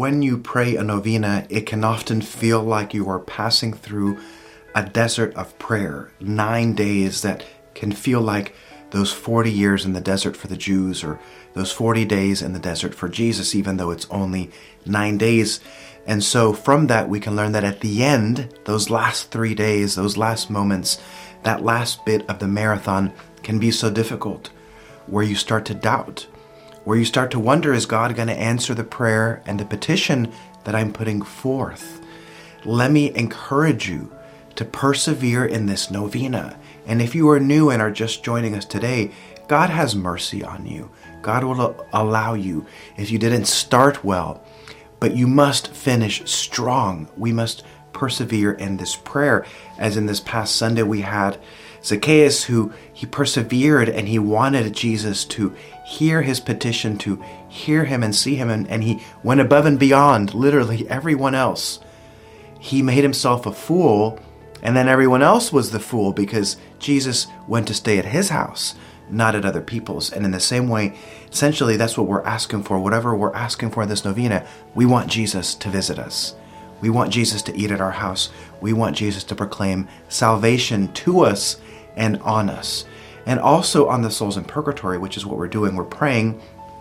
when you pray a novena, it can often feel like you are passing through a desert of prayer. 9 days that can feel like those 40 years in the desert for the Jews, or those 40 days in the desert for Jesus, even though it's only 9 days. And so from that, we can learn that at the end, those last 3 days, those last moments, that last bit of the marathon can be so difficult, where you start to doubt, where you start to wonder, is God going to answer the prayer and the petition that I'm putting forth? Let me encourage you to persevere in this novena. And if you are new and are just joining us today, God has mercy on you. God will allow you if you didn't start well, but you must finish strong. We must persevere in this prayer. As in this past Sunday, we had Zacchaeus, who he persevered and he wanted Jesus to hear his petition, to hear him and see him, and he went above and beyond literally everyone else. He made himself a fool, and then everyone else was the fool because Jesus went to stay at his house, not at other people's. And in the same way, essentially, that's what we're asking for. Whatever we're asking for in this novena, we want Jesus to visit us. We want Jesus to eat at our house. We want Jesus to proclaim salvation to us and on us. And also on the souls in purgatory, which is what we're doing. We're praying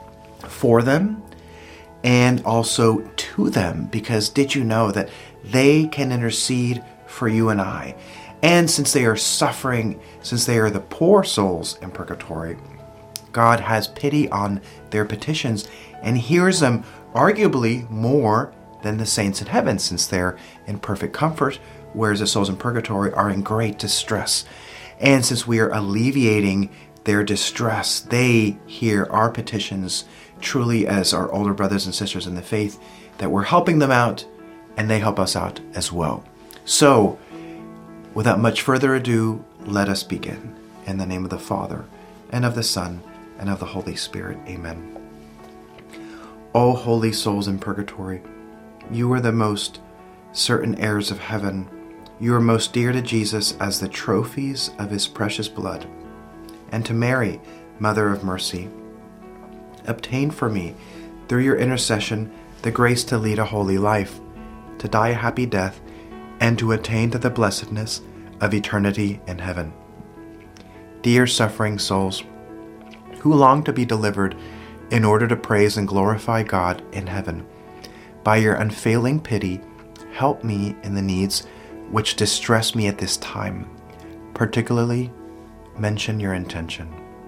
for them and also to them, because did you know that they can intercede for you and I? And since they are suffering, since they are the poor souls in purgatory, God has pity on their petitions and hears them arguably more than the saints in heaven, since they're in perfect comfort, whereas the souls in purgatory are in great distress. And since we are alleviating their distress, they hear our petitions truly as our older brothers and sisters in the faith, that we're helping them out and they help us out as well. So, without much further ado, let us begin. In the name of the Father, and of the Son, and of the Holy Spirit. Amen. O holy souls in purgatory, you are the most certain heirs of heaven. You are most dear to Jesus as the trophies of his precious blood. And to Mary, Mother of Mercy, obtain for me, through your intercession, the grace to lead a holy life, to die a happy death, and to attain to the blessedness of eternity in heaven. Dear suffering souls, who long to be delivered in order to praise and glorify God in heaven, by your unfailing pity, help me in the needs which distress me at this time. Particularly, mention your intention.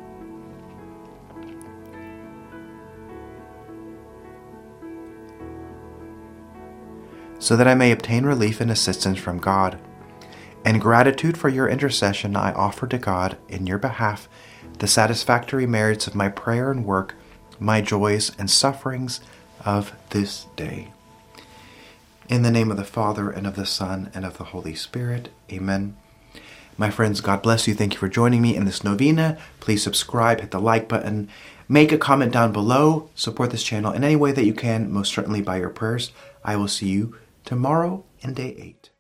So that I may obtain relief and assistance from God. In gratitude for your intercession, I offer to God, in your behalf, the satisfactory merits of my prayer and work, my joys and sufferings of this day. In the name of the Father, and of the Son, and of the Holy Spirit. Amen. My friends, God bless you. Thank you for joining me in this novena. Please subscribe, hit the like button, make a comment down below, support this channel in any way that you can, most certainly by your prayers. I will see you tomorrow in day 8.